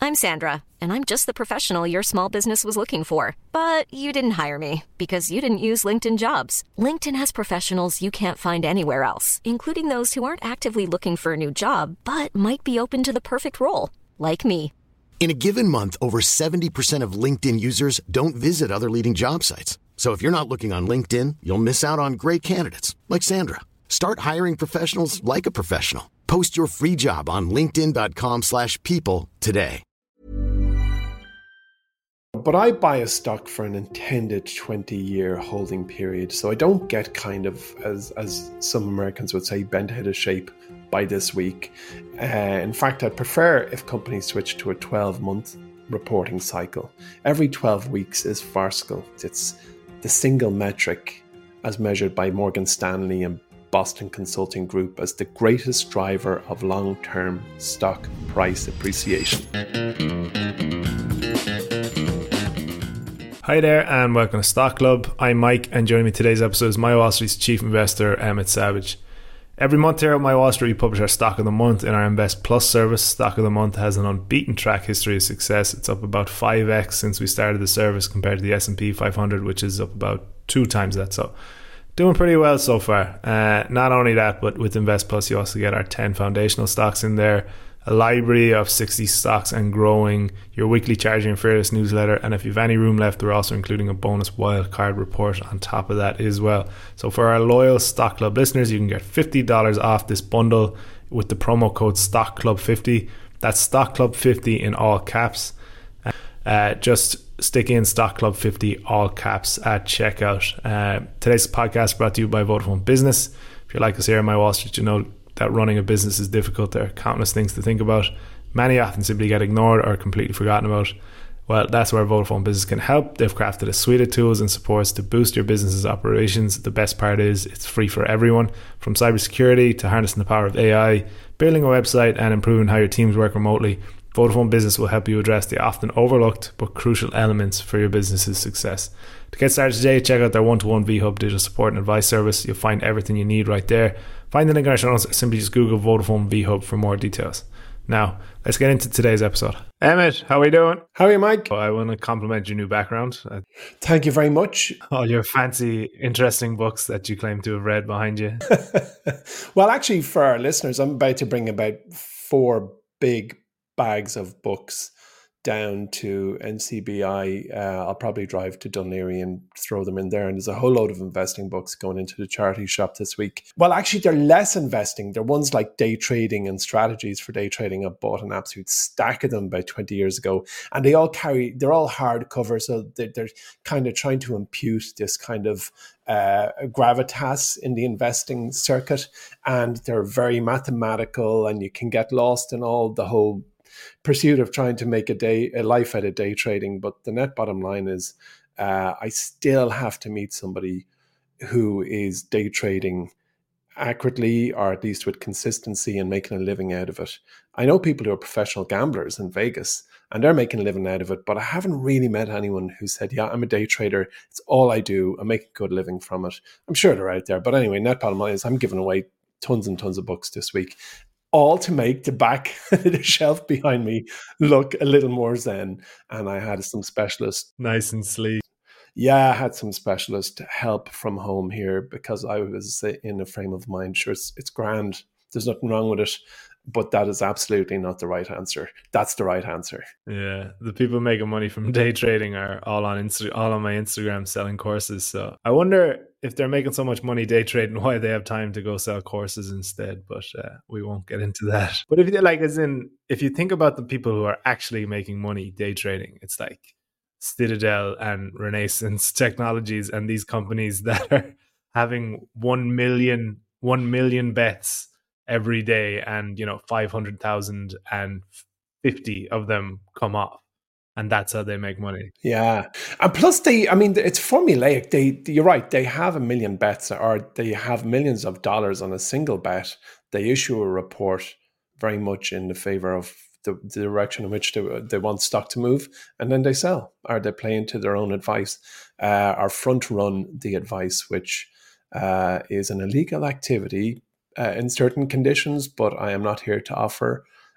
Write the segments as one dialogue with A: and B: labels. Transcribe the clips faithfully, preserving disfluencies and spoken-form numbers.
A: I'm Sandra, and I'm just the professional your small business was looking for. But you didn't hire me because you didn't use LinkedIn Jobs. LinkedIn has professionals you can't find anywhere else, including those who aren't actively looking for a new job, but might be open to the perfect role, like me.
B: In a given month, over seventy percent of LinkedIn users don't visit other leading job sites. So if you're not looking on LinkedIn, you'll miss out on great candidates like Sandra. Start hiring professionals like a professional. Post your free job on linkedin.com slash people today.
C: But I buy a stock for an intended twenty-year holding period, so I don't get kind of, as as some Americans would say, bent out of shape by this week. Uh, in fact, I'd prefer if companies switch to a twelve-month reporting cycle. Every twelve weeks is farcical. It's the single metric, as measured by Morgan Stanley and Boston Consulting Group, as the greatest driver of long-term stock price appreciation.
D: Hi there and welcome to Stock Club. I'm Mike, and joining me today's episode is My Wall Street's Chief Investor, Emmett Savage. Every month here at My Wall Street we publish our Stock of the Month in our Invest Plus service. Stock of the Month has an unbeaten track history of success. It's up about five x since we started the service compared to the S and P five hundred, which is up about two times that. So doing pretty well so far. Uh, not only that, but with Invest Plus you also get our ten foundational stocks in there, a library of sixty stocks and growing, your weekly Charging and Fearless newsletter, and if you've any room left, we're also including a bonus wildcard report on top of that as well. So for our loyal Stock Club listeners, you can get fifty dollars off this bundle with the promo code Stock Club fifty. That's Stock Club fifty in all caps. Uh, just stick in Stock Club fifty all caps at checkout. Uh, today's podcast brought to you by Vodafone Business. If you like us here at My Wall Street, you know that running a business is difficult. There are countless things to think about. Many often simply get ignored or completely forgotten about. Well, that's where Vodafone Business can help. They've crafted a suite of tools and supports to boost your business's operations. The best part is it's free for everyone, from cybersecurity to harnessing the power of A I, building a website and improving how your teams work remotely. Vodafone Business will help you address the often overlooked but crucial elements for your business's success. To get started today, check out their one-to-one V-Hub digital support and advice service. You'll find everything you need right there. Find the link in our show notes or simply just Google Vodafone V-Hub for more details. Now, let's get into today's episode. Emmett, how are we doing?
C: How are you, Mike?
D: Oh, I want to compliment your new background.
C: Thank you very much.
D: All your fancy, interesting books that you claim to have read behind you.
C: Well, actually, for our listeners, I'm about to bring about four big bags of books down to N C B I. Uh, I'll probably drive to Dún Laoghaire and throw them in there. And there's a whole load of investing books going into the charity shop this week. Well, actually, they're less investing. They're ones like day trading and strategies for day trading. I bought an absolute stack of them about twenty years ago. And they all carry, they're all hardcover. So they're, they're kind of trying to impute this kind of uh, gravitas in the investing circuit. And they're very mathematical, and you can get lost in all the whole pursuit of trying to make a day a life out of day trading. But the net bottom line is uh, I still have to meet somebody who is day trading accurately, or at least with consistency, and making a living out of it. I know people who are professional gamblers in Vegas and they're making a living out of it, but I haven't really met anyone who said, yeah, I'm a day trader, it's all I do, I'm making a good living from it. I'm sure they're out there, but anyway, net bottom line is I'm giving away tons and tons of books this week, all to make the back of the shelf behind me look a little more zen. And I had some specialist.
D: Nice and sleek.
C: Yeah, I had some specialist help from home here because I was in a frame of mind. Sure, it's, it's grand. There's nothing wrong with it. But that is absolutely not the right answer. That's the right answer.
D: Yeah, the people making money from day trading are all on Insta- all on my Instagram selling courses. So I wonder if they're making so much money day trading, why they have time to go sell courses instead. But uh, we won't get into that. But if you like, as in, if you think about the people who are actually making money day trading, it's like Citadel and Renaissance Technologies and these companies that are having one million, one million bets every day, and you know five hundred thousand and fifty of them come off, and that's how they make money.
C: Yeah, and plus they, I mean, it's formulaic. They, you're right. They have a million bets, or they have millions of dollars on a single bet. They issue a report very much in the favor of the, the direction in which they, they want stock to move, and then they sell, or they play into their own advice, uh, or front run the advice, which uh, is an illegal activity Uh, in certain conditions, but I am not here to offer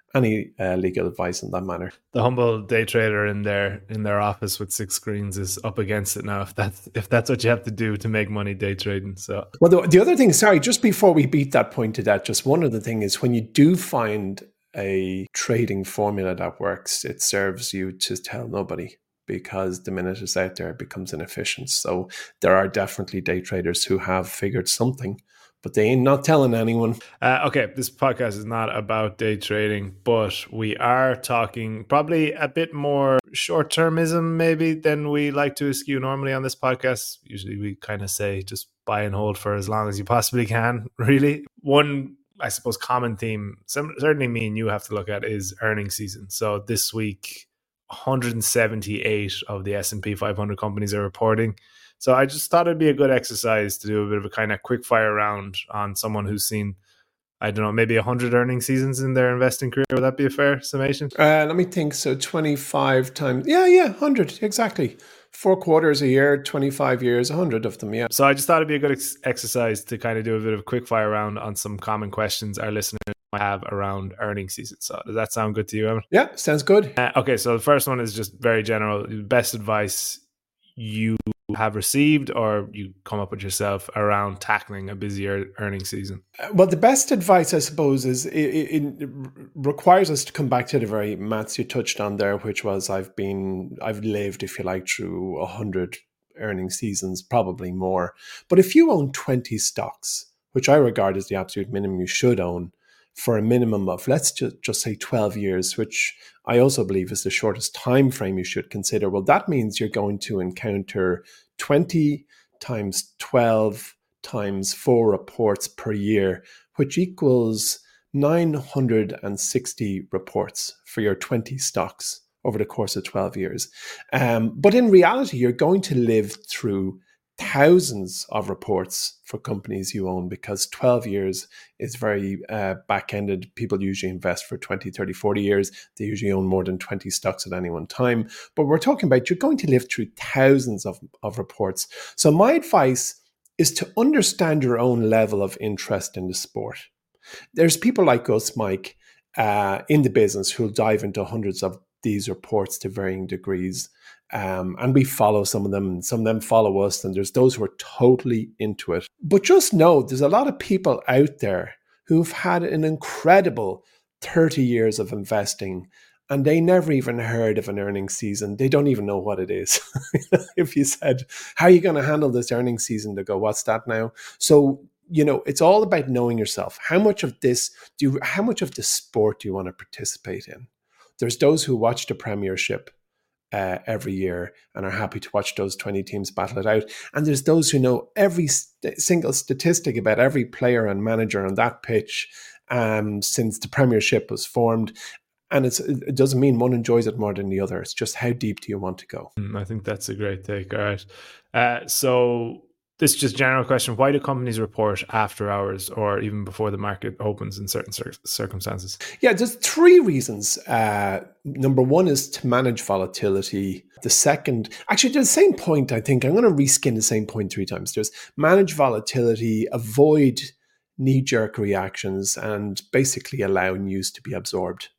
C: any uh, legal advice in that manner.
D: The humble day trader in their in their office with six screens is up against it now. If that's if that's what you have to do to make money day trading. So
C: well, the, the other thing, sorry, just before we beat that point to that, just one other thing is when you do find a trading formula that works, it serves you to tell nobody, because the minute it's out there, it becomes inefficient. So there are definitely day traders who have figured something, but they ain't not telling anyone.
D: Uh, okay, this podcast is not about day trading, but we are talking probably a bit more short-termism maybe than we like to eschew normally on this podcast. Usually we kind of say just buy and hold for as long as you possibly can, really. One, I suppose, common theme, certainly me and you have to look at, is earnings season. So this week, one hundred seventy-eight of the S and P five hundred companies are reporting. So I just thought it'd be a good exercise to do a bit of a kind of quick fire round on someone who's seen, I don't know, maybe one hundred earning seasons in their investing career. Would that be a fair summation?
C: Uh, let me think. So twenty-five times, yeah, yeah, one hundred, exactly. Four quarters a year, twenty-five years, one hundred of them, yeah.
D: So I just thought it'd be a good ex- exercise to kind of do a bit of a quick fire round on some common questions our listeners might have around earning season. So does that sound good to you, Evan?
C: Yeah, sounds good.
D: Uh, okay, so the first one is just very general. Best advice you have received or you come up with yourself around tackling a busier earning season?
C: Well, the best advice, I suppose, is it, it, it requires us to come back to the very maths you touched on there, which was I've been, I've lived, if you like, through a hundred earning seasons, probably more. But if you own twenty stocks, which I regard as the absolute minimum you should own, for a minimum of, let's just, just say twelve years, which I also believe is the shortest time frame you should consider. Well, that means you're going to encounter twenty times twelve times four reports per year, which equals nine hundred sixty reports for your twenty stocks over the course of twelve years. Um, but in reality, you're going to live through thousands of reports for companies you own, because twelve years is very uh, back-ended. People usually invest for twenty, thirty, forty years. They usually own more than twenty stocks at any one time. But we're talking about you're going to live through thousands of, of reports. So my advice is to understand your own level of interest in the sport. There's people like us, Mike, uh, in the business who'll dive into hundreds of these reports to varying degrees. Um, and we follow some of them, and some of them follow us, and there's those who are totally into it. But just know there's a lot of people out there who've had an incredible thirty years of investing, and they never even heard of an earnings season. They don't even know what it is. If you said, how are you going to handle this earnings season? They go, what's that now? So, you know, it's all about knowing yourself. How much of this do you, how much of the sport do you want to participate in? There's those who watch the Premiership Uh, every year and are happy to watch those twenty teams battle it out. And there's those who know every st- single statistic about every player and manager on that pitch um, since the Premiership was formed. And it's, it doesn't mean one enjoys it more than the other. It's just how deep do you want to go?
D: I think that's a great take. All right. Uh, so this is just a general question. Why do companies report after hours or even before the market opens in certain cir- circumstances?
C: Yeah, there's three reasons. Uh, number one is to manage volatility. The second, actually, to the same point, I think I'm going to reskin the same point three times. There's manage volatility, avoid knee-jerk reactions, and basically allow news to be absorbed.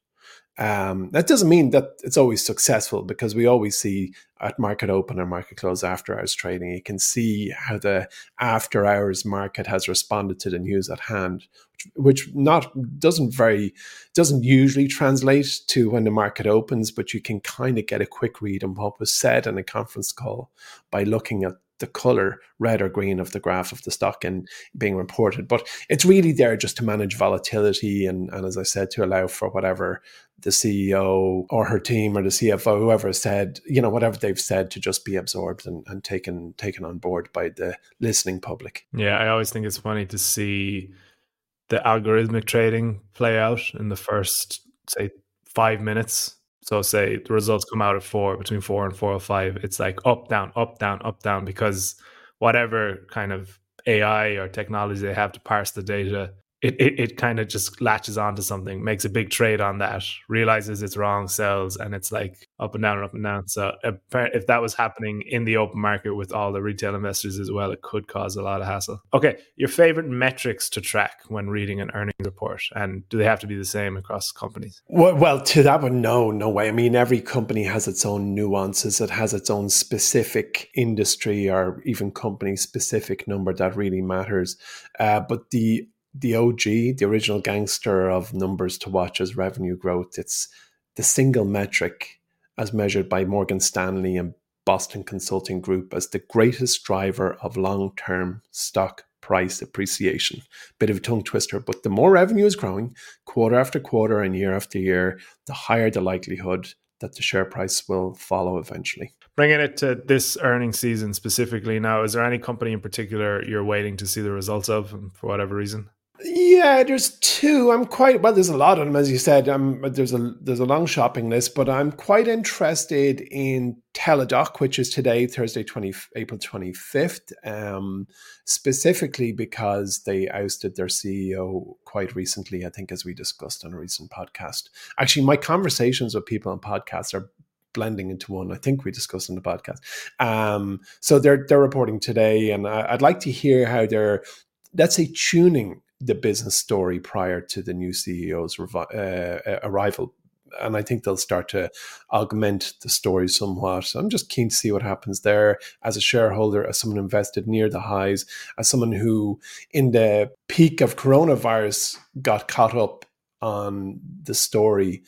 C: Um, that doesn't mean that it's always successful, because we always see at market open or market close after hours trading, you can see how the after hours market has responded to the news at hand, which, which not doesn't very doesn't usually translate to when the market opens, but you can kind of get a quick read on what was said in a conference call by looking at the color, red or green, of the graph of the stock and being reported. But it's really there just to manage volatility and, and as I said, to allow for whatever the C E O or her team or the C F O, whoever said, you know, whatever they've said, to just be absorbed and, and taken taken on board by the listening public.
D: Yeah, I always think it's funny to see the algorithmic trading play out in the first, say, five minutes. So say the results come out at four, between four and four or five, it's like up, down, up, down, up, down, because whatever kind of A I or technology they have to parse the data, it it, it kind of just latches onto something, makes a big trade on that, realizes it's wrong, sells, and it's like up and down and up and down. So if that was happening in the open market with all the retail investors as well, it could cause a lot of hassle. Okay, your favorite metrics to track when reading an earnings report, and do they have to be the same across companies?
C: Well, well, to that one, no, no way. I mean, every company has its own nuances. It has its own specific industry or even company specific number that really matters. Uh, but the the O G, the original gangster of numbers to watch is revenue growth. It's the single metric as measured by Morgan Stanley and Boston Consulting Group as the greatest driver of long-term stock price appreciation. Bit of a tongue twister, but the more revenue is growing quarter after quarter and year after year, the higher the likelihood that the share price will follow eventually.
D: Bringing it to this earnings season specifically now, is there any company in particular you're waiting to see the results of for whatever reason?
C: Yeah, there's two. I'm quite well. There's a lot of them, as you said. Um, there's a there's a long shopping list, but I'm quite interested in Teladoc, which is today, Thursday, April twenty-fifth. Um, specifically because they ousted their C E O quite recently. I think, as we discussed on a recent podcast. Actually, my conversations with people on podcasts are blending into one. I think we discussed on the podcast. Um, so they're they're reporting today, and I, I'd like to hear how they're, let's say, tuning the business story prior to the new C E O's revi- uh, arrival. And I think they'll start to augment the story somewhat. So I'm just keen to see what happens there as a shareholder, as someone invested near the highs, as someone who in the peak of coronavirus got caught up on the story.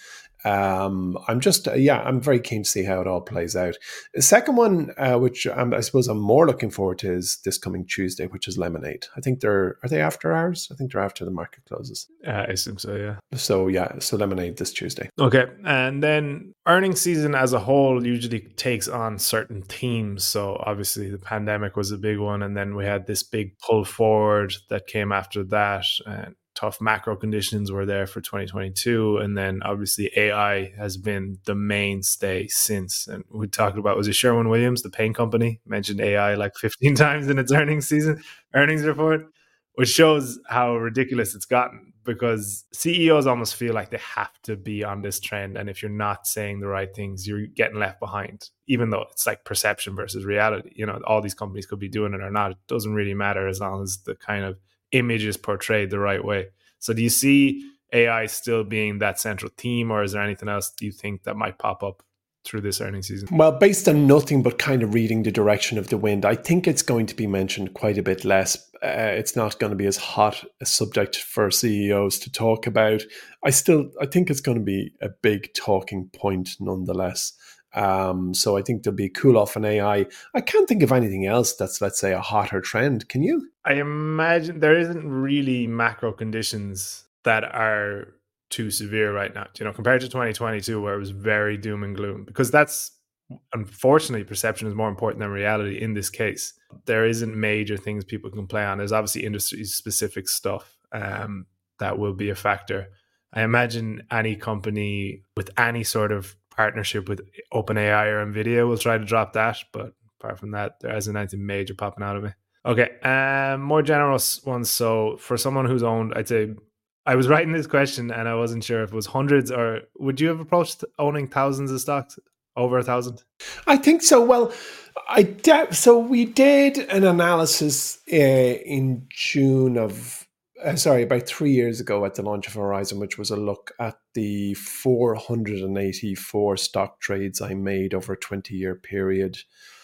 C: Um, I'm just, uh, yeah, I'm very keen to see how it all plays out. The second one, uh, which um, I suppose I'm more looking forward to, is this coming Tuesday, which is Lemonade. I think they're, are they after hours? I think they're after the market closes.
D: Uh, I assume so, yeah.
C: So, yeah, so Lemonade this Tuesday.
D: Okay. And then earnings season as a whole usually takes on certain themes. So obviously the pandemic was a big one. And then we had this big pull forward that came after that. And tough macro conditions were there for twenty twenty-two. And then obviously A I has been the mainstay since. And we talked about, was it Sherwin-Williams, the paint company, mentioned A I like fifteen times in its earnings season, earnings report, which shows how ridiculous it's gotten, because C E Os almost feel like they have to be on this trend. And if you're not saying the right things, you're getting left behind, even though it's like perception versus reality. You know, all these companies could be doing it or not. It doesn't really matter as long as the kind of image is portrayed the right way. So do you see A I still being that central theme, or is there anything else do you think that might pop up through this earnings season?
C: Well, based on nothing but kind of reading the direction of the wind, I think it's going to be mentioned quite a bit less. Uh, it's not going to be as hot a subject for C E Os to talk about. I still, I think it's going to be a big talking point nonetheless. Um, so I think there'll be cool off in A I. I can't think of anything else that's, let's say, a hotter trend. Can you?
D: I imagine there isn't really macro conditions that are too severe right now, you know, compared to twenty twenty-two, where it was very doom and gloom, because that's, unfortunately, perception is more important than reality in this case. There isn't major things people can play on. There's obviously industry specific stuff um, that will be a factor. I imagine any company with any sort of partnership with OpenAI or NVIDIA will try to drop that, but apart from that, there isn't anything major popping out of it. Okay, um, more general ones. So for someone who's owned, I'd say, I was writing this question and I wasn't sure if it was hundreds, or would you have approached owning thousands of stocks, over a thousand?
C: I think so. Well, I de- so we did an analysis uh, in June of, Uh, sorry, about three years ago at the launch of Horizon, which was a look at the four hundred eighty-four stock trades I made over a twenty-year period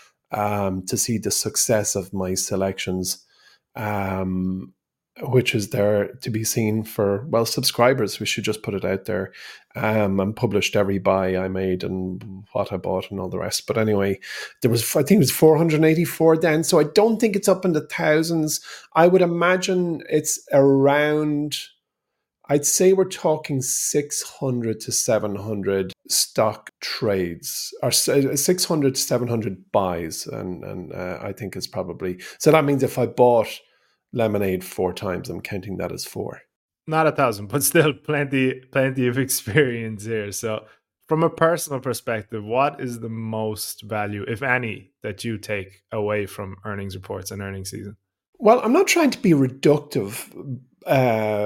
C: um, to see the success of my selections, um, which is there to be seen for, well, subscribers. We should just put it out there, um, and published every buy I made and what I bought and all the rest. But anyway, there was, I think it was four hundred eighty-four then. So I don't think it's up in the thousands. I would imagine it's around, I'd say we're talking six hundred to seven hundred stock trades, or six hundred to seven hundred buys. And, and uh, I think it's probably, so that means if I bought Lemonade four times, I'm counting that as four.
D: Not a thousand, but still plenty, plenty of experience here. So from a personal perspective, what is the most value, if any, that you take away from earnings reports and earnings season?
C: Well, I'm not trying to be reductive, uh,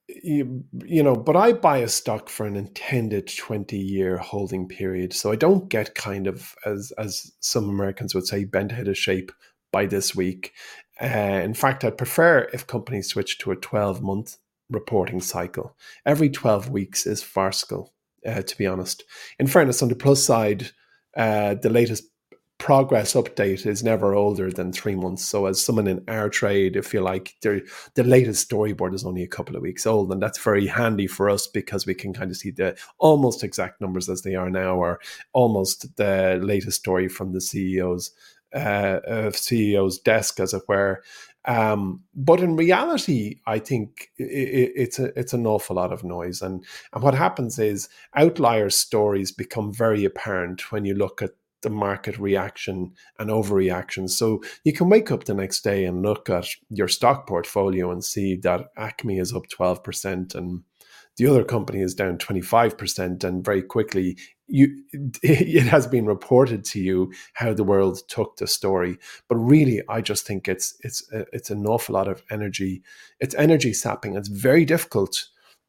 C: you, you know, but I buy a stock for an intended twenty year holding period. So I don't get kind of, as, as some Americans would say, bent out of shape by this week. Uh, in fact, I'd prefer if companies switch to a twelve month reporting cycle. Every twelve weeks is farcical, uh, to be honest. In fairness, on the plus side, uh, the latest progress update is never older than three months. So as someone in our trade, if you like, the latest storyboard is only a couple of weeks old. And that's very handy for us because we can kind of see the almost exact numbers as they are now, or almost the latest story from the C E O's uh, uh, C E O's desk, as it were. Um, but in reality, I think it, it's a, it's an awful lot of noise. And, and what happens is outlier stories become very apparent when you look at the market reaction and overreaction. So you can wake up the next day and look at your stock portfolio and see that Acme is up twelve percent and the other company is down twenty-five percent. And very quickly, you it has been reported to you how the world took the story. But really, I just think it's it's it's an awful lot of energy. It's energy sapping. It's very difficult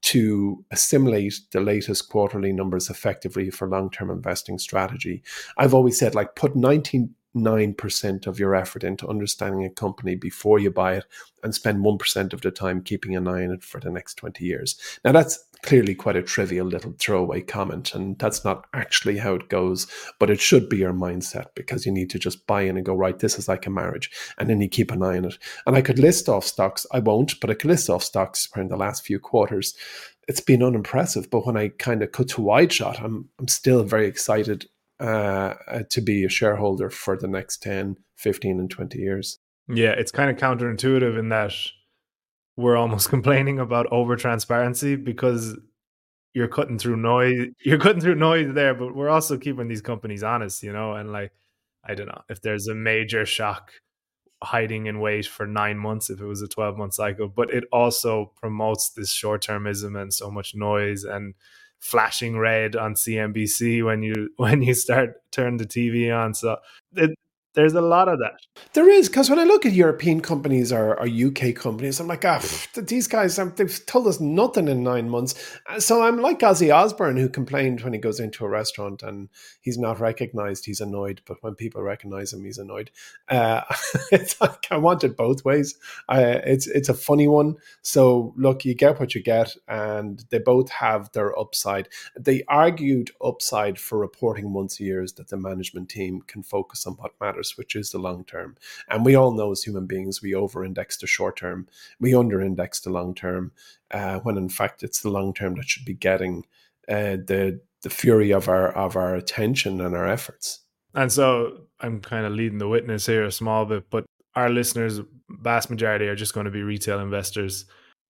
C: to assimilate the latest quarterly numbers effectively for long-term investing strategy. I've always said, like, put ninety-nine percent of your effort into understanding a company before you buy it and spend one percent of the time keeping an eye on it for the next twenty years. Now, that's clearly quite a trivial little throwaway comment, and that's not actually how it goes, but it should be your mindset, because you need to just buy in and go, right, this is like a marriage, and then you keep an eye on it. And I could list off stocks, I won't, but I could list off stocks where in the last few quarters it's been unimpressive, but when I kind of cut to wide shot, I'm I'm still very excited uh, to be a shareholder for the next ten, fifteen and twenty years.
D: Yeah, it's kind of counterintuitive in that we're almost complaining about over transparency because you're cutting through noise. You're cutting through noise there, but we're also keeping these companies honest, you know. And like, I don't know if there's a major shock hiding in wait for nine months if it was a twelve month cycle, but it also promotes this short termism and so much noise and flashing red on C N B C when you when you start turn the T V on. So it, there's a lot of that.
C: There is, because when I look at European companies or, or U K companies, I'm like, ah, pff, these guys, they've told us nothing in nine months. So I'm like Ozzy Osbourne, who complained when he goes into a restaurant and he's not recognized, he's annoyed. But when people recognize him, he's annoyed. Uh, it's like, I want it both ways. I, it's it's a funny one. So look, you get what you get, and they both have their upside. They argued upside for reporting months, years, that the management team can focus on what matters, which is the long term. And we all know as human beings, we over-index the short term, we under-index the long term, uh, when in fact it's the long term that should be getting uh, the the fury of our of our attention and our efforts.
D: And so I'm kind of leading the witness here a small bit, but our listeners, vast majority, are just going to be retail investors.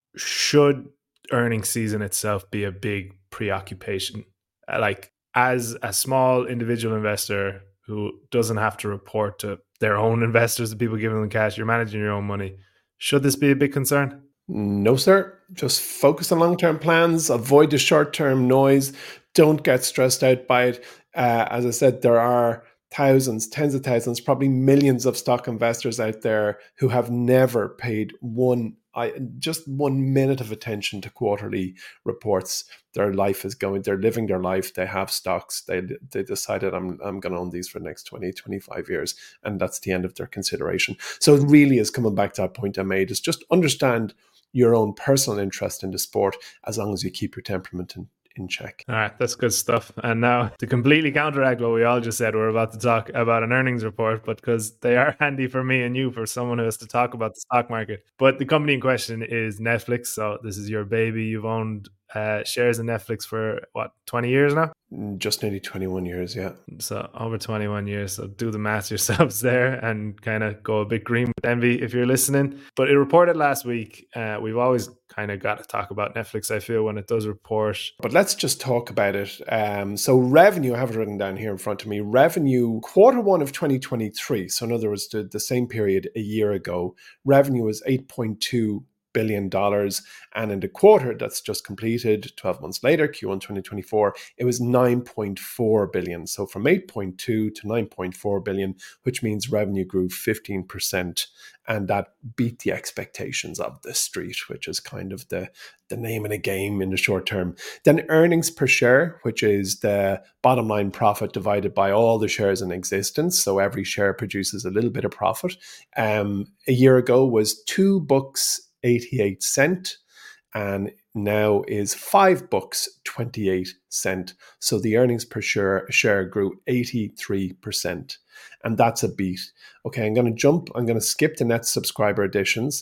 D: Should earnings season itself be a big preoccupation? Like, as a small individual investor who doesn't have to report to their own investors, the people giving them cash, you're managing your own money, should this be a big concern?
C: No, sir. Just focus on long-term plans, avoid the short-term noise, don't get stressed out by it. Uh, as I said, there are thousands, tens of thousands, probably millions of stock investors out there who have never paid one I, just one minute of attention to quarterly reports. Their life is going, they're living their life. They have stocks. They they decided I'm I'm going to own these for the next twenty, twenty-five years. And that's the end of their consideration. So it really is coming back to that point I made, is just understand your own personal interest in the sport, as long as you keep your temperament in, in check.
D: All right, that's good stuff. And now, to completely counteract what we all just said, we're about to talk about an earnings report, but because they are handy for me and you, for someone who has to talk about the stock market. But the company in question is Netflix. So this is your baby. You've owned uh, shares in Netflix for, what, twenty years now?
C: Just nearly twenty-one years, yeah.
D: So over twenty-one years. So do the math yourselves there and kind of go a bit green with envy if you're listening. But it reported last week. Uh, we've always kind of got to talk about Netflix, I feel, when it does report.
C: But let's just talk about it. Um, so revenue, I have it written down here in front of me. Revenue, quarter one of twenty twenty-three. So in other words, the, the same period a year ago, revenue was eight point two billion dollars. And in the quarter that's just completed, twelve months later, Q one twenty twenty-four, it was nine point four billion. So from eight point two to nine point four billion, which means revenue grew fifteen percent. And that beat the expectations of the street, which is kind of the, the name of the game in the short term. Then earnings per share, which is the bottom line profit divided by all the shares in existence. So every share produces a little bit of profit. Um, a year ago was two bucks eighty-eight cent, and now is five bucks twenty-eight cent. So the earnings per share share grew eighty-three percent, and that's a beat. Okay, I'm going to jump. I'm going to skip the net subscriber additions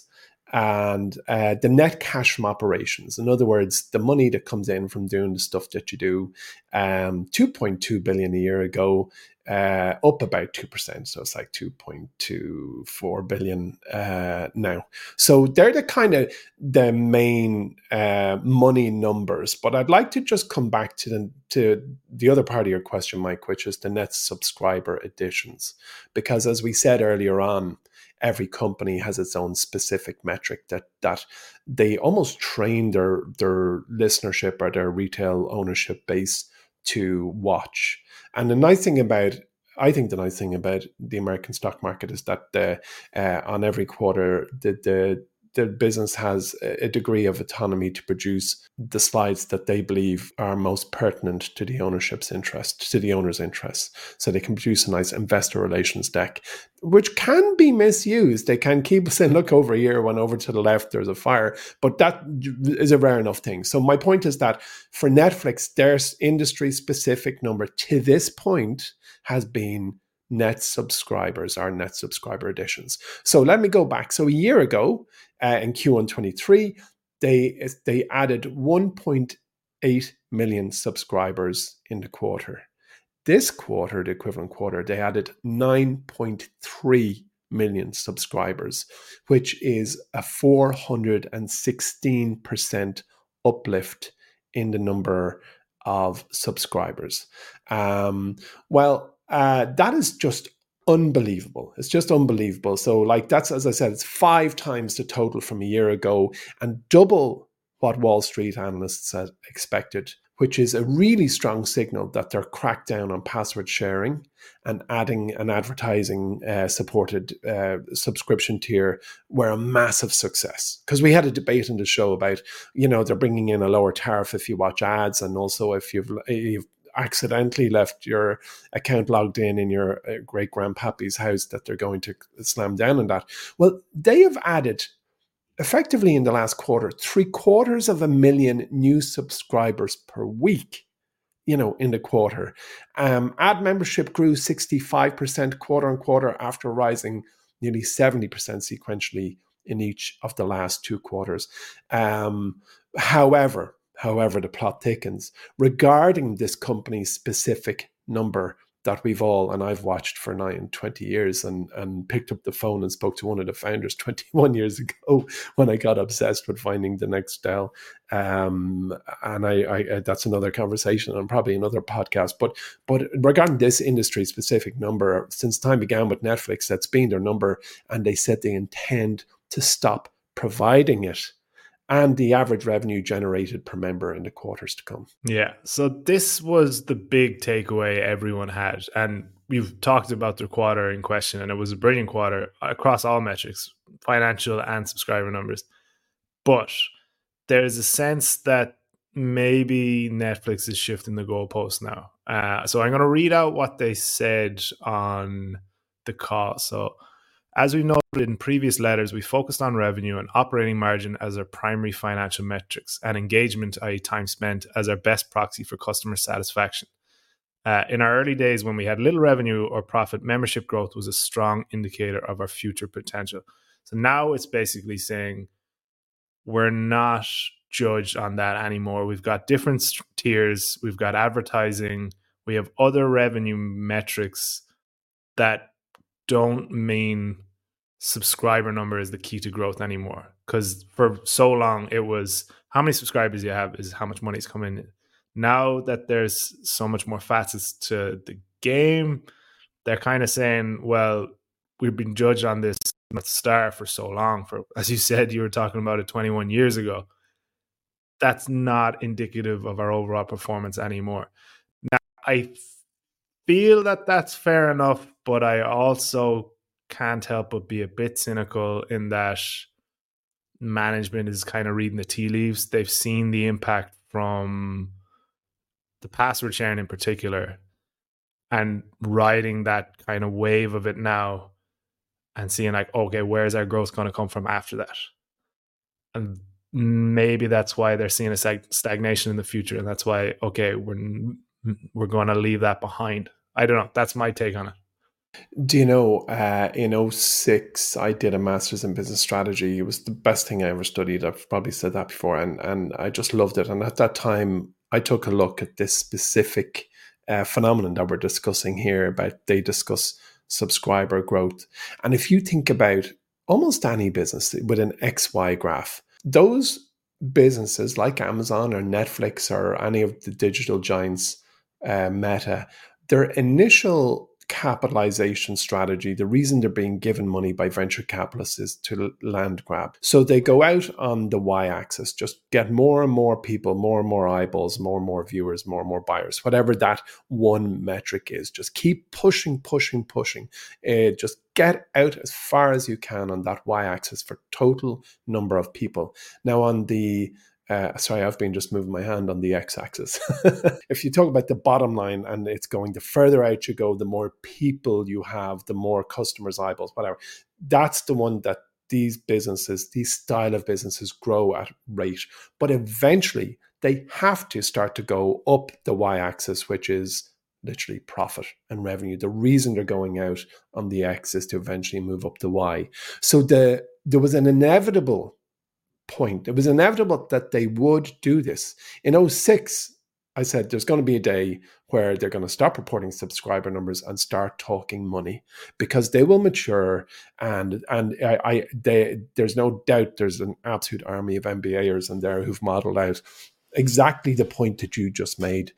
C: and uh, the net cash from operations. In other words, the money that comes in from doing the stuff that you do. Um, two point two billion a year ago. Uh, up about two percent. So it's like two point two four billion uh, now. So they're the kind of the main uh, money numbers. But I'd like to just come back to the, to the other part of your question, Mike, which is the net subscriber additions. Because as we said earlier on, every company has its own specific metric that that they almost train their, their listenership or their retail ownership base to watch. And the nice thing about, I think the nice thing about the American stock market is that the, uh, on every quarter, the, the the business has a degree of autonomy to produce the slides that they believe are most pertinent to the ownership's interest, to the owner's interests. So they can produce a nice investor relations deck, which can be misused. They can keep saying, look over here, when over to the left, there's a fire. But that is a rare enough thing. So my point is that for Netflix, their industry-specific number to this point has been net subscribers, our net subscriber additions. So let me go back. So a year ago, uh, in Q one twenty-three, they they added one point eight million subscribers in the quarter. This quarter, the equivalent quarter, they added nine point three million subscribers, which is a four hundred sixteen percent uplift in the number of subscribers. Um, well, Uh, that is just unbelievable. It's just unbelievable. So like that's, as I said, it's five times the total from a year ago and double what Wall Street analysts had expected, which is a really strong signal that they're cracked down on password sharing and adding an advertising uh, supported uh, subscription tier were a massive success. Because we had a debate in the show about, you know, they're bringing in a lower tariff if you watch ads, and also if you've, you've accidentally left your account logged in in your uh, great grandpappy's house, that they're going to slam down on that. Well, they have added effectively in the last quarter, three quarters of a million new subscribers per week, you know, in the quarter. Um, ad membership grew sixty-five percent quarter on quarter after rising nearly seventy percent sequentially in each of the last two quarters. Um, however, However, the plot thickens regarding this company's specific number that we've all, and I've watched for nine, twenty years and, and picked up the phone and spoke to one of the founders twenty-one years ago when I got obsessed with finding the next Dell. Um, and I, I, that's another conversation and probably another podcast. But, but regarding this industry specific number, since time began with Netflix, that's been their number, and they said they intend to stop providing it, and the average revenue generated per member in the quarters to come.
D: Yeah, so this was the big takeaway everyone had. And we've talked about their quarter in question, and it was a brilliant quarter across all metrics, financial and subscriber numbers. But there's a sense that maybe Netflix is shifting the goalpost now. Uh, so I'm going to read out what they said on the call. So as we noted in previous letters, we focused on revenue and operating margin as our primary financial metrics, and engagement, that is time spent, as our best proxy for customer satisfaction. Uh, in our early days, when we had little revenue or profit, membership growth was a strong indicator of our future potential. So now it's basically saying we're not judged on that anymore. We've got different tiers, we've got advertising, we have other revenue metrics that don't mean subscriber number is the key to growth anymore. Because for so long it was how many subscribers you have is how much money is coming in. Now that there's so much more facets to the game, they're kind of saying, well, we've been judged on this North Star for so long. For, as you said, you were talking about it twenty-one years ago. That's not indicative of our overall performance anymore. Now, I feel that that's fair enough, but I also can't help but be a bit cynical in that management is kind of reading the tea leaves. They've seen the impact from the password sharing in particular and riding that kind of wave of it now and seeing like, okay, where's our growth going to come from after that? And maybe that's why they're seeing a stag- stagnation in the future. And that's why, okay, we're, we're going to leave that behind. I don't know. That's my take on it.
C: Do you know, uh, in oh six, I did a master's in business strategy. It was the best thing I ever studied. I've probably said that before. And, and I just loved it. And at that time, I took a look at this specific uh, phenomenon that we're discussing here about they discuss subscriber growth. And if you think about almost any business with an X Y graph, those businesses like Amazon or Netflix or any of the digital giants, uh, Meta, their initial capitalization strategy, the reason they're being given money by venture capitalists is to land grab. So they go out on the y-axis, just get more and more people, more and more eyeballs, more and more viewers, more and more buyers, whatever that one metric is. Just keep pushing, pushing, pushing. Uh, just get out as far as you can on that y-axis for total number of people. Now on the Uh, sorry, I've been just moving my hand on the x-axis. If you talk about the bottom line and it's going, the further out you go, the more people you have, the more customers, eyeballs, whatever. That's the one that these businesses, these style of businesses grow at rate. But eventually they have to start to go up the y-axis, which is literally profit and revenue. The reason they're going out on the x is to eventually move up the y. So the there was an inevitable point. It was inevitable that they would do this. In oh six, I said there's going to be a day where they're going to stop reporting subscriber numbers and start talking money because they will mature and and I, I they there's no doubt there's an absolute army of M B A'ers in there who've modeled out exactly the point that you just made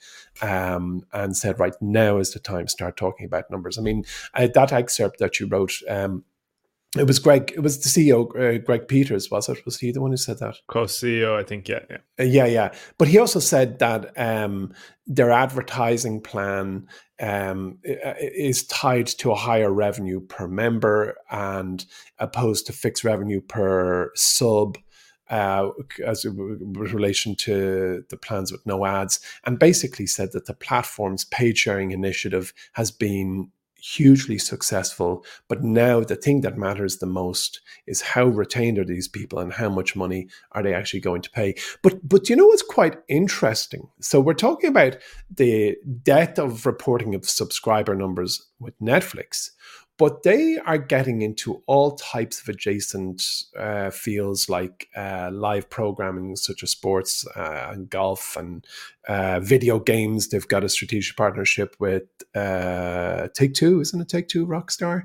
C: um, and said, right, now is the time to start talking about numbers. I mean, uh, that excerpt that you wrote, um, It was Greg, it was the C E O, uh, Greg Peters, was it? Was he the one who said that?
D: Co-C E O, I think, yeah. Yeah,
C: uh, yeah, yeah. But he also said that um, their advertising plan um, is tied to a higher revenue per member and opposed to fixed revenue per sub uh, as in relation to the plans with no ads, and basically said that the platform's paid sharing initiative has been hugely successful, but now the thing that matters the most is how retained are these people and how much money are they actually going to pay. But but you know what's quite interesting? So we're talking about the death of reporting of subscriber numbers with Netflix, but they are getting into all types of adjacent uh, fields like uh, live programming, such as sports uh, and golf and uh, video games. They've got a strategic partnership with uh, Take-Two, isn't it Take-Two, Rockstar?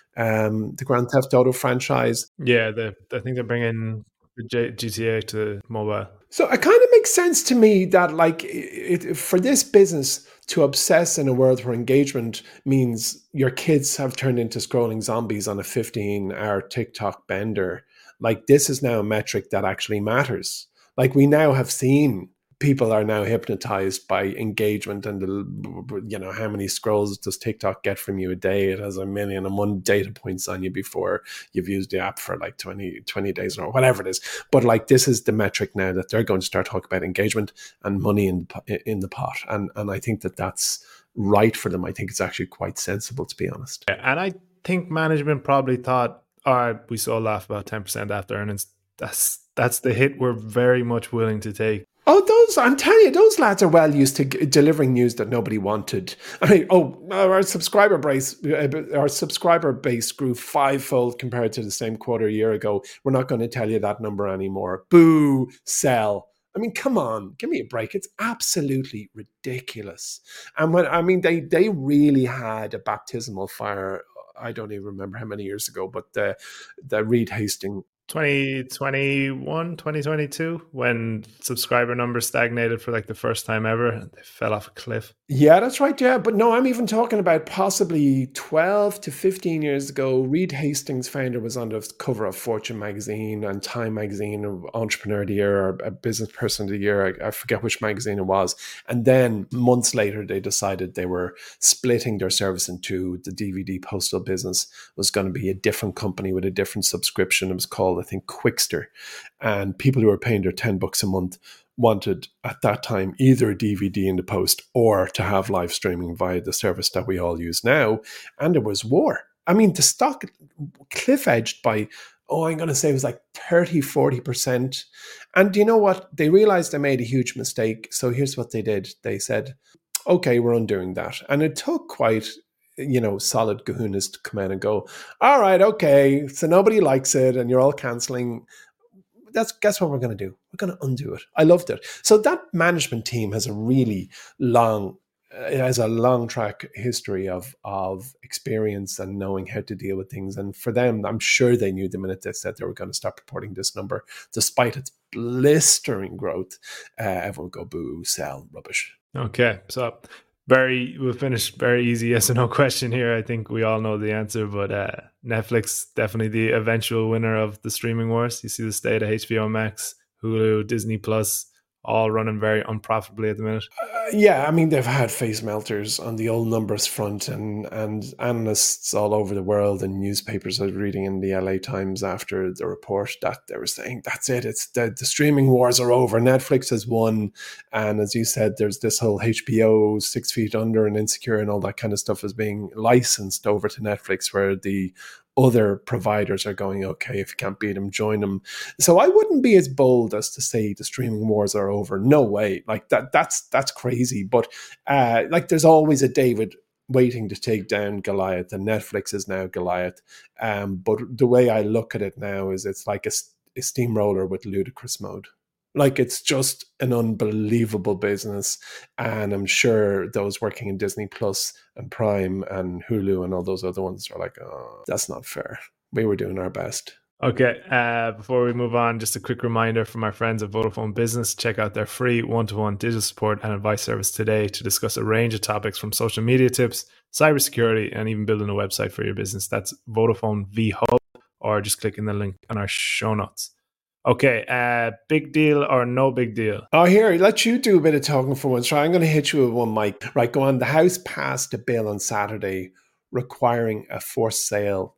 C: Um, the Grand Theft Auto franchise.
D: Yeah, the, I think they're bringing G T A to mobile.
C: So it kind of makes sense to me that, like, it, it, for this business to obsess in a world where engagement means your kids have turned into scrolling zombies on a fifteen-hour TikTok bender, like, this is now a metric that actually matters. Like, we now have seen people are now hypnotized by engagement and, the, you know, how many scrolls does TikTok get from you a day? It has a million and one data points on you before you've used the app for like twenty, twenty days or whatever it is. But like, this is the metric now that they're going to start talking about engagement and money in, in the pot. And, and I think that that's right for them. I think it's actually quite sensible, to be honest.
D: And I think management probably thought, all right, we sold off about ten percent after earnings. That's, that's the hit we're very much willing to take.
C: Oh, those, I'm telling you, those lads are well used to g- delivering news that nobody wanted. I mean, oh, our subscriber base, our subscriber base grew fivefold compared to the same quarter a year ago. We're not going to tell you that number anymore. Boo, sell. I mean, come on, give me a break. It's absolutely ridiculous. And when, I mean, they, they really had a baptismal fire. I don't even remember how many years ago, but the, the Reed Hastings.
D: twenty twenty-one, twenty twenty-two, when subscriber numbers stagnated for like the first time ever. They fell off a cliff.
C: Yeah, that's right. Yeah. But no, I'm even talking about possibly twelve to fifteen years ago. Reed Hastings, founder, was on the cover of Fortune magazine and Time magazine, Entrepreneur of the Year or a Business Person of the Year. I, I forget which magazine it was. And then months later, they decided they were splitting their service in two. The D V D postal business was going to be a different company with a different subscription. It was called, I think, Quickster. And people who were paying their ten bucks a month wanted at that time either a D V D in the post or to have live streaming via the service that we all use now. And there was war. I mean, the stock cliff edged by, oh, I'm going to say it was like thirty, forty percent. And you know what? They realized they made a huge mistake. So here's what they did. They said, okay, we're undoing that. And it took quite, you know, solid kahunas to come in and go, all right, okay, so nobody likes it and you're all canceling. That's guess what we're going to do? We're going to undo it. I loved it. So that management team has a really long, it has a long track history of of experience and knowing how to deal with things. And for them, I'm sure they knew the minute they said they were going to stop reporting this number, despite its blistering growth, uh, everyone would go boo, sell, rubbish.
D: Okay, so very we'll finish very easy yes or no question here. I think we all know the answer, but uh, Netflix definitely the eventual winner of the streaming wars. You see the state of H B O Max, Hulu, Disney Plus, all running very unprofitably at the minute.
C: Uh, yeah, I mean, they've had face melters on the old numbers front, and and analysts all over the world and newspapers. I was reading in the L A Times after the report that they were saying, that's it, it's the, the streaming wars are over. Netflix has won. And as you said, there's this whole H B O, Six Feet Under and Insecure and all that kind of stuff is being licensed over to Netflix, where the other providers are going, okay, if you can't beat them, join them. So I wouldn't be as bold as to say the streaming wars are over. No way. Like that, that's that's crazy. But uh, like there's always a David waiting to take down Goliath, and Netflix is now Goliath. Um, but the way I look at it now is it's like a, a steamroller with ludicrous mode. Like it's just an unbelievable business. And I'm sure those working in Disney Plus and Prime and Hulu and all those other ones are like, oh, that's not fair. We were doing our best.
D: Okay, uh, before we move on, just a quick reminder from our friends at Vodafone Business. Check out their free one-to-one digital support and advice service today to discuss a range of topics from social media tips, cybersecurity, and even building a website for your business. That's Vodafone V Hub, or just clicking the link on our show notes. Okay, uh, big deal or no big deal?
C: Oh, here, let you do a bit of talking for once. Right, I'm going to hit you with one, Mike. Right, go on. The House passed a bill on Saturday requiring a forced sale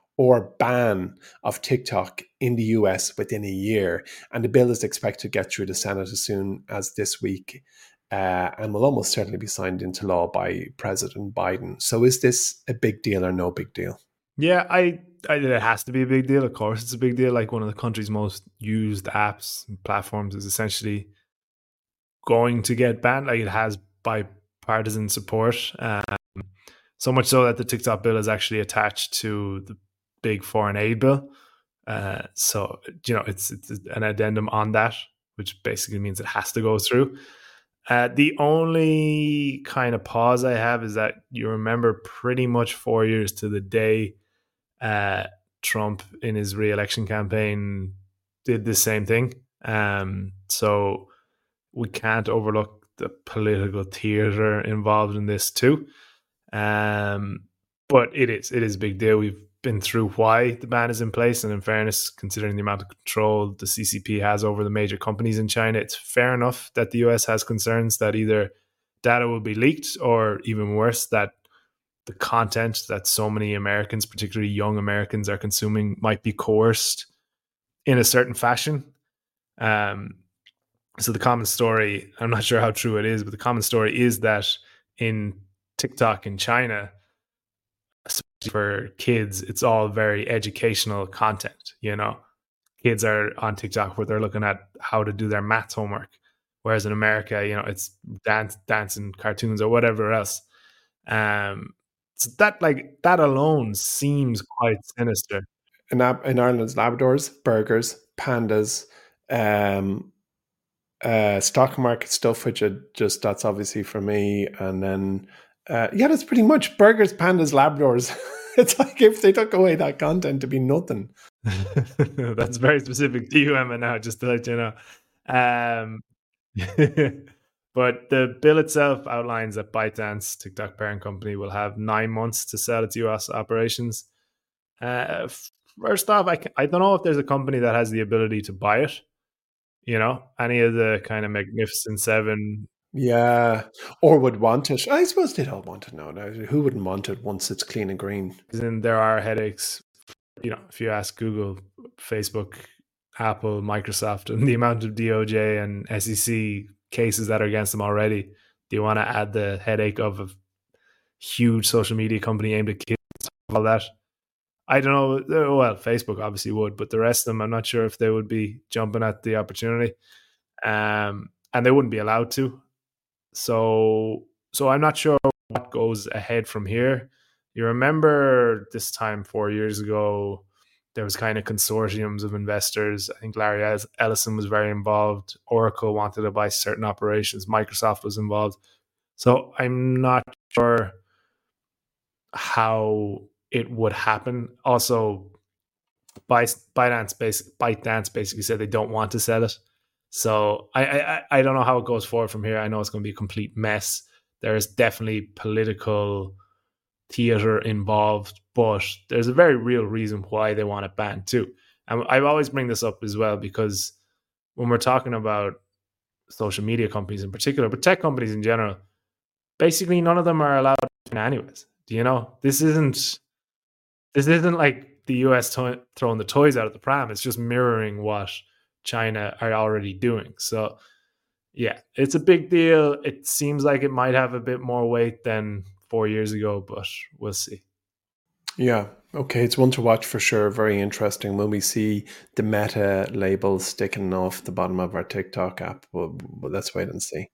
C: or ban of TikTok in the U S within a year. And the bill is expected to get through the Senate as soon as this week uh, and will almost certainly be signed into law by President Biden. So is this a big deal or no big deal?
D: Yeah, I, I it has to be a big deal. Of course, it's a big deal. Like one of the country's most used apps and platforms is essentially going to get banned. Like it has bipartisan support, um, so much so that the TikTok bill is actually attached to the big foreign aid bill. Uh, so you know, it's it's an addendum on that, which basically means it has to go through. Uh, the only kind of pause I have is that you remember pretty much four years to the day uh, Trump in his re-election campaign did the same thing. Um, so we can't overlook the political theater involved in this too. Um, but it is it is a big deal. We've been through why the ban is in place, and in fairness, considering the amount of control the C C P has over the major companies in China, it's fair enough that the U S has concerns that either data will be leaked or, even worse, that the content that so many Americans, particularly young Americans, are consuming might be coerced in a certain fashion. Um, so the common story, I'm not sure how true it is, but the common story is that in TikTok in China, especially for kids, it's all very educational content. You know, kids are on TikTok where they're looking at how to do their maths homework, whereas in America, you know, it's dance, dancing cartoons or whatever else. Um, so that like that alone seems quite sinister.
C: In, in Ireland's Labradors, burgers, pandas, um, uh, stock market stuff, which I just that's obviously for me, and then uh, yeah, that's pretty much burgers, pandas, Labradors. It's like if they took away that content, to be nothing.
D: That's very specific to you, Emma, now, just to let you know. Um, but the bill itself outlines that ByteDance, TikTok parent company, will have nine months to sell its U S operations. Uh, first off, I, I don't know if there's a company that has the ability to buy it. You know, any of the kind of Magnificent Seven.
C: Yeah, or would want it. I suppose they'd all want it now. Now, who wouldn't want it once it's clean and green?
D: Then there are headaches. You know, if you ask Google, Facebook, Apple, Microsoft, and the amount of D O J and S E C cases that are against them already, do you want to add the headache of a huge social media company aimed at kids, all that? I don't know. Well, Facebook obviously would, but the rest of them, I'm not sure if they would be jumping at the opportunity. Um, and they wouldn't be allowed to. So, so I'm not sure what goes ahead from here. You remember this time four years ago, there was kind of consortiums of investors. I think Larry Ellison was very involved. Oracle wanted to buy certain operations. Microsoft was involved. So I'm not sure how it would happen. Also, ByteDance basically, ByteDance basically said they don't want to sell it. So I, I I don't know how it goes forward from here. I know it's going to be a complete mess. There is definitely political theater involved, but there's a very real reason why they want it banned too. And I always bring this up as well because when we're talking about social media companies in particular, but tech companies in general, basically none of them are allowed to anyways. Do you know? This isn't this isn't like the U S to- throwing the toys out of the pram. It's just mirroring what China are already doing. So yeah, it's a big deal. It seems like it might have a bit more weight than four years ago, but we'll see.
C: Yeah. Okay. It's one to watch for sure. Very interesting. When we see the Meta label sticking off the bottom of our TikTok app, well, well let's wait and see.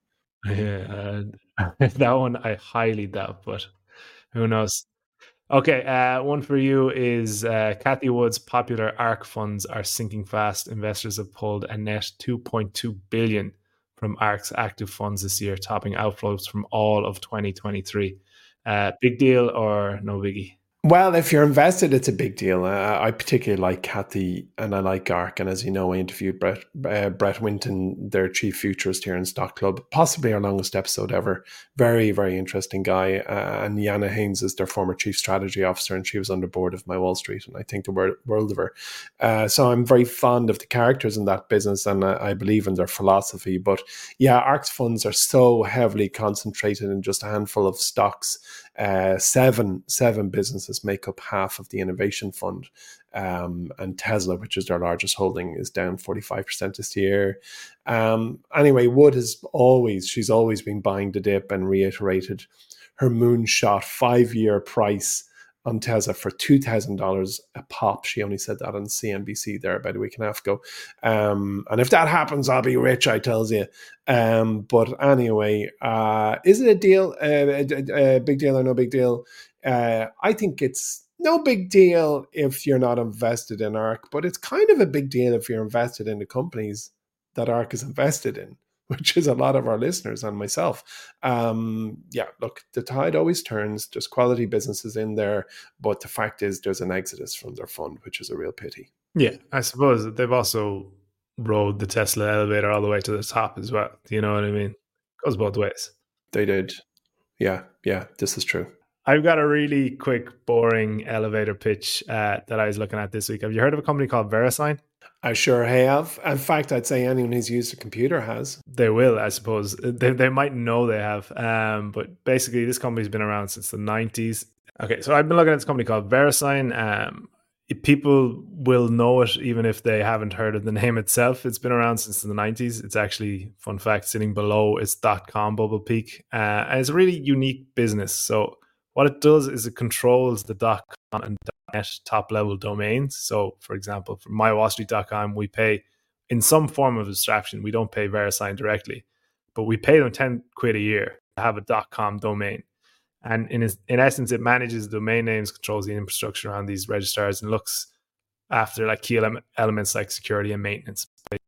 D: Yeah, uh, that one I highly doubt, but who knows? Okay, uh, one for you is uh, Cathie Wood's popular ARK funds are sinking fast. Investors have pulled a net two point two billion dollars from ARK's active funds this year, topping outflows from all of twenty twenty-three. Uh, big deal or no biggie?
C: Well, if you're invested, it's a big deal. Uh, I particularly like Cathie and I like ARK. And as you know, I interviewed Brett, uh, Brett Winton, their chief futurist here in Stock Club, possibly our longest episode ever. Very, very interesting guy. Uh, and Jana Haynes is their former chief strategy officer, and she was on the board of My Wall Street. And I think the word, world of her. Uh, so I'm very fond of the characters in that business, and I, I believe in their philosophy. But yeah, ARK's funds are so heavily concentrated in just a handful of stocks. Uh, seven seven businesses make up half of the innovation fund, um, and Tesla, which is their largest holding, is down forty-five percent this year. Um, anyway, Wood has always she's always been buying the dip and reiterated her moonshot five-year price on Tesla for two thousand dollars a pop. She only said that on C N B C there about a week and a half ago. Um, and if that happens, I'll be rich, I tells you. Um, but anyway, uh, is it a deal, uh, a, a, a big deal or no big deal? Uh, I think it's no big deal if you're not invested in ARK, but it's kind of a big deal if you're invested in the companies that ARK is invested in, which is a lot of our listeners and myself. Um, yeah, look, the tide always turns. There's quality businesses in there, but the fact is there's an exodus from their fund, which is a real pity.
D: Yeah, I suppose they've also rode the Tesla elevator all the way to the top as well. Do you know what I mean? It goes both ways.
C: They did. Yeah, yeah, this is true.
D: I've got a really quick, boring elevator pitch uh, that I was looking at this week. Have you heard of a company called VeriSign?
C: I sure have. In fact, I'd say anyone who's used a computer has.
D: They will, I suppose. They they might know they have. Um, but basically, this company's been around since the nineties. Okay, so I've been looking at this company called VeriSign. Um, people will know it even if they haven't heard of the name itself. It's been around since the nineties. It's actually, fun fact, sitting below its dot-com bubble peak. Uh, and it's a really unique business. So what it does is it controls the .com and .net top-level domains. So, for example, for my wall street dot com, we pay in some form of abstraction. We don't pay VeriSign directly, but we pay them ten quid a year to have a .com domain. And in in essence, it manages domain names, controls the infrastructure around these registrars, and looks after like key ele- elements like security and maintenance.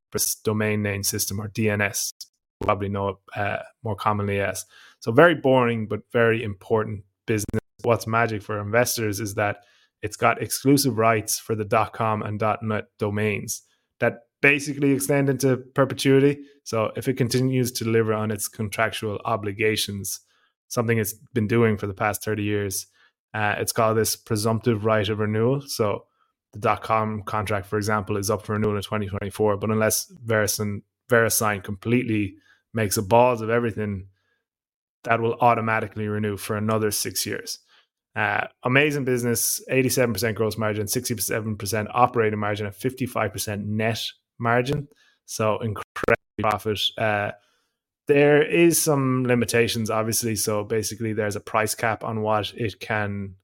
D: Domain name system, or D N S, probably know it uh, more commonly as. So very boring, but very important business. what's magic for investors is that it's got exclusive rights for the .com and .net domains that basically extend into perpetuity. So if it continues to deliver on its contractual obligations, something it's been doing for the past thirty years, uh, it's called this presumptive right of renewal. So the .com contract, for example, is up for renewal in twenty twenty-four, but unless Verisign, Verisign completely makes a balls of everything, that will automatically renew for another six years. Uh, amazing business, eighty-seven percent gross margin, sixty-seven percent operating margin, and fifty-five percent net margin. So incredible profit. Uh, there is some limitations, obviously. So basically, there's a price cap on what it can,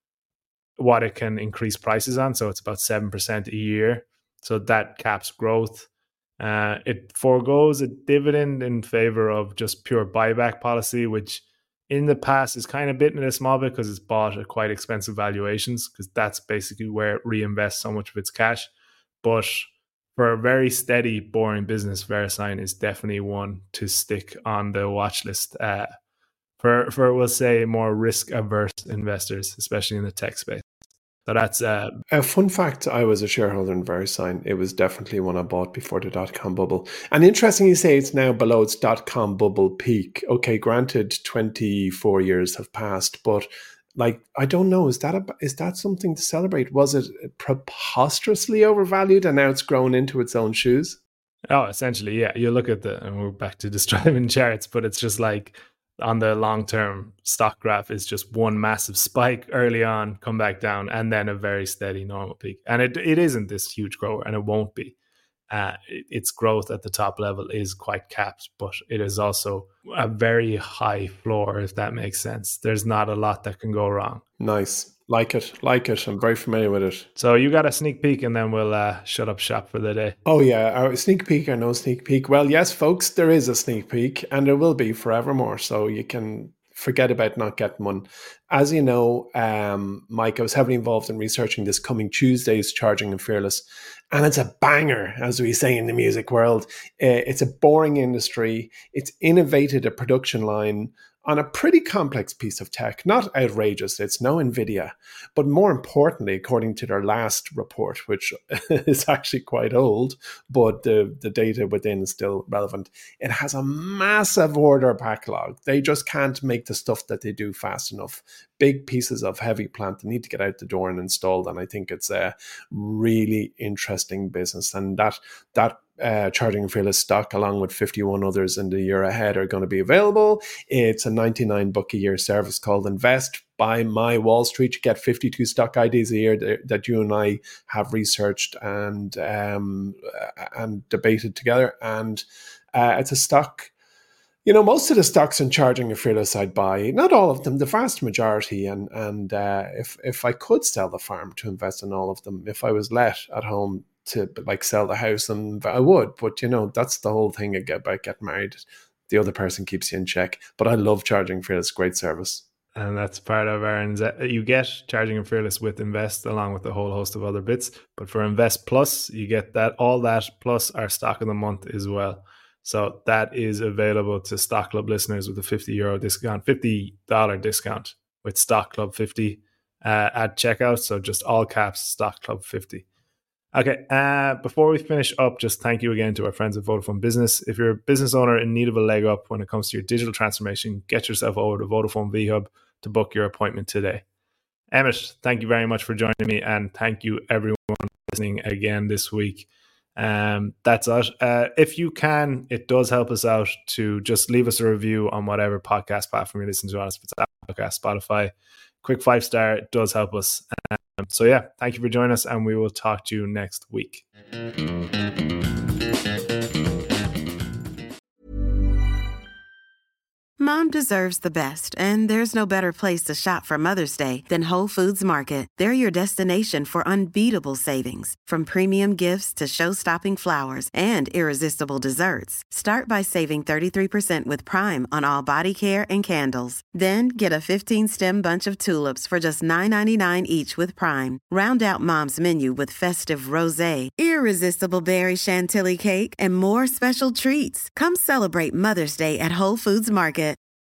D: what it can increase prices on. So it's about seven percent a year. So that caps growth. Uh, it forgoes a dividend in favor of just pure buyback policy, which in the past is kind of bitten in a small bit because it's bought at quite expensive valuations, because that's basically where it reinvests so much of its cash. But for a very steady, boring business, Verisign is definitely one to stick on the watch list uh, for, for, we'll say, more risk-averse investors, especially in the tech space. So that's uh,
C: a fun fact. I was a shareholder in Verisign. It was definitely one I bought before the dot-com bubble. And interesting you say it's now below its dot-com bubble peak. Okay, granted, twenty-four years have passed, but like, I don't know, is that a, is that something to celebrate? Was it preposterously overvalued and now it's grown into its own shoes?
D: Oh, essentially, yeah. You look at the, and we're back to describing charts, but it's just like, on the long-term stock graph is just one massive spike early on, come back down, and then a very steady normal peak. And it it isn't this huge grower, and it won't be. Uh, it, its growth at the top level is quite capped, but it is also a very high floor, if that makes sense. There's not a lot that can go wrong.
C: Nice. Like it. Like it. I'm very familiar with it.
D: So you got a sneak peek, and then we'll uh, shut up shop for the day.
C: Oh, yeah. Our sneak peek or no sneak peek? Well, yes, folks, there is a sneak peek, and there will be forevermore. So you can forget about not getting one. As you know, um, Mike, I was heavily involved in researching this coming Tuesday's Charging and Fearless. And it's a banger, as we say in the music world. Uh, it's a boring industry. It's innovated a production line on a pretty complex piece of tech, not outrageous. It's no NVIDIA, but more importantly, according to their last report, which is actually quite old, but the, the data within is still relevant, it has a massive order backlog. They just can't make the stuff that they do fast enough. Big pieces of heavy plant that need to get out the door and installed. And I think it's a really interesting business. And that that Uh, Charging and Fearless stock, along with fifty-one others in the year ahead, are going to be available. It's a ninety-nine buck a year service called Invest by My Wall Street. You get fifty-two stock I Ds a year that, that you and I have researched and um, and debated together. And uh, it's a stock. You know, most of the stocks in Charging and Fearless I'd buy, not all of them, the vast majority. And and uh, if if I could sell the farm to invest in all of them, if I was let at home to like sell the house, and I would. But you know, that's the whole thing about getting married. The other person keeps you in check. But I love Charging and Fearless, great service.
D: And that's part of our, you get Charging and Fearless with Invest along with a whole host of other bits. But for Invest Plus, you get that, all that, plus our stock of the month as well. So that is available to Stock Club listeners with a fifty euro discount, fifty dollars discount with Stock Club fifty uh, at checkout. So just all caps, Stock Club fifty. Okay, uh, before we finish up, just thank you again to our friends at Vodafone Business. If you're a business owner in need of a leg up when it comes to your digital transformation, get yourself over to Vodafone V Hub to book your appointment today. Emmett, thank you very much for joining me, and thank you everyone listening again this week. Um, that's it. Uh, if you can, it does help us out to just leave us a review on whatever podcast platform you listen to on. If it's Apple Podcast, Spotify, quick five star, it does help us. Um, so yeah, thank you for joining us, and we will talk to you next week.
E: Mom deserves the best, and there's no better place to shop for Mother's Day than Whole Foods Market. They're your destination for unbeatable savings, from premium gifts to show-stopping flowers and irresistible desserts. Start by saving thirty-three percent with Prime on all body care and candles. Then get a fifteen-stem bunch of tulips for just nine ninety-nine each with Prime. Round out Mom's menu with festive rosé, irresistible berry chantilly cake, and more special treats. Come celebrate Mother's Day at Whole Foods Market.